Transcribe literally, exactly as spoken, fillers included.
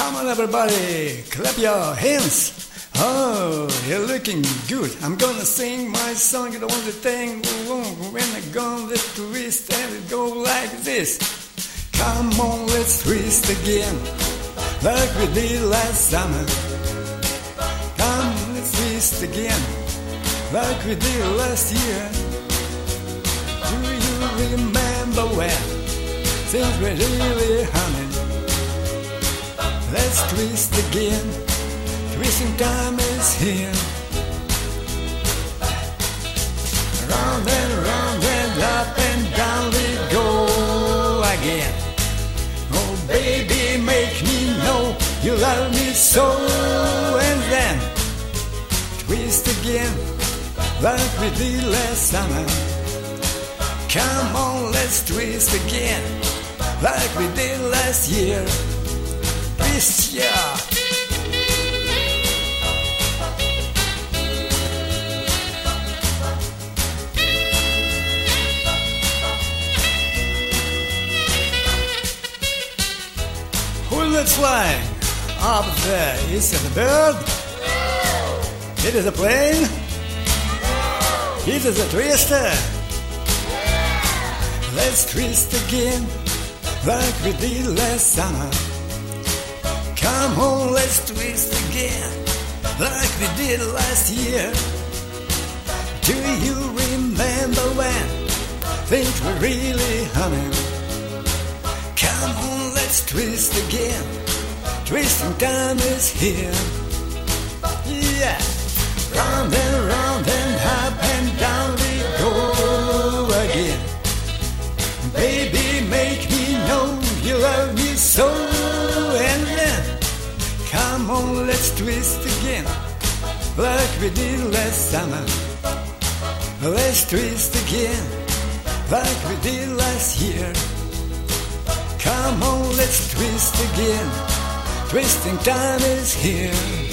Come on, everybody, clap your hands. Oh, you're looking good. I'm gonna sing my song. You don't want to think when I'm gonna twist and it go like this. Come on, let's twist again, like we did last summer. Come on, let's twist again, like we did last year. Do you remember when things were really humming? Let's twist again, twisting time is here. Round and round and up and down we go again. Oh baby, make me know you love me so. And then twist again, like we did last summer. Come on, let's twist again, like we did last year. Twist, yeah. Who's that flying up there? Is it a bird? It is a plane? It is a twister? Let's twist again, like we did last summer. Come on, let's twist again, like we did last year. Do you remember when things were really humming? Come on, let's twist again, twisting time is here. Yeah, round and round and up and down we go again. Baby, make me know you love me so. And then, come on, let's twist again, like we did last summer. Let's twist again, like we did last year. Come on, let's twist again, twisting time is here.